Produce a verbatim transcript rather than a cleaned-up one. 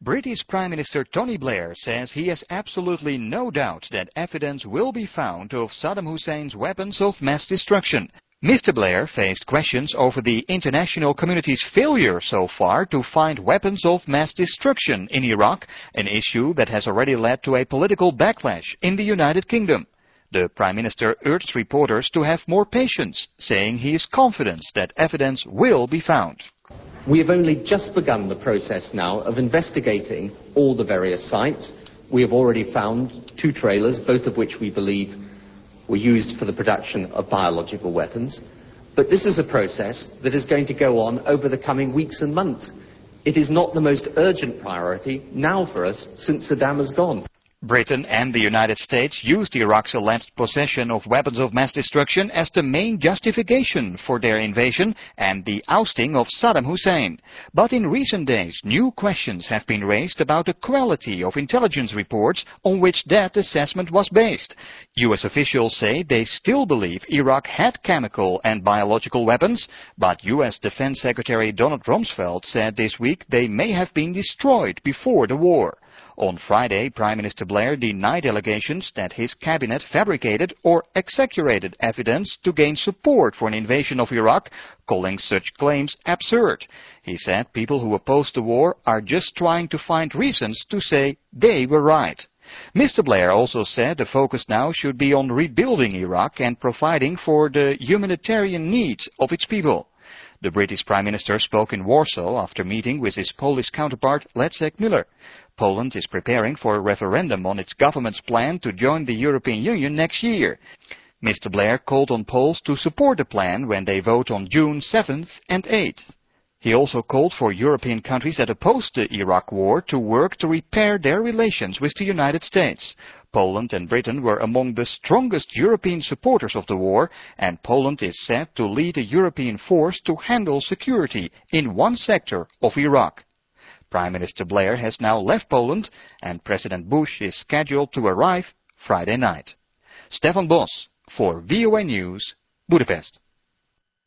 British Prime Minister Tony Blair says he has absolutely no doubt that evidence will be found of Saddam Hussein's weapons of mass destruction. Mister Blair faced questions over the international community's failure so far to find weapons of mass destruction in Iraq, an issue that has already led to a political backlash in the United Kingdom. The Prime Minister urged reporters to have more patience, saying he is confident that evidence will be found. We have only just begun the process now of investigating all the various sites. We have already found two trailers, both of which we believe were used for the production of biological weapons. But this is a process that is going to go on over the coming weeks and months. It is not the most urgent priority now for us since Saddam has gone. Britain and the United States used Iraq's alleged possession of weapons of mass destruction as the main justification for their invasion and the ousting of Saddam Hussein. But in recent days, new questions have been raised about the quality of intelligence reports on which that assessment was based. U S officials say they still believe Iraq had chemical and biological weapons, but U S Defense Secretary Donald Rumsfeld said this week they may have been destroyed before the war. On Friday, Prime Minister Blair denied allegations that his cabinet fabricated or exaggerated evidence to gain support for an invasion of Iraq, calling such claims absurd. He said people who oppose the war are just trying to find reasons to say they were right. Mister Blair also said the focus now should be on rebuilding Iraq and providing for the humanitarian needs of its people. The British Prime Minister spoke in Warsaw after meeting with his Polish counterpart Leszek Miller. Poland is preparing for a referendum on its government's plan to join the European Union next year. Mister Blair called on Poles to support the plan when they vote on June seventh and eighth. He also called for European countries that oppose the Iraq war to work to repair their relations with the United States. Poland and Britain were among the strongest European supporters of the war, and Poland is set to lead a European force to handle security in one sector of Iraq. Prime Minister Blair has now left Poland, and President Bush is scheduled to arrive Friday night. Stefan Bos for V O A News, Budapest.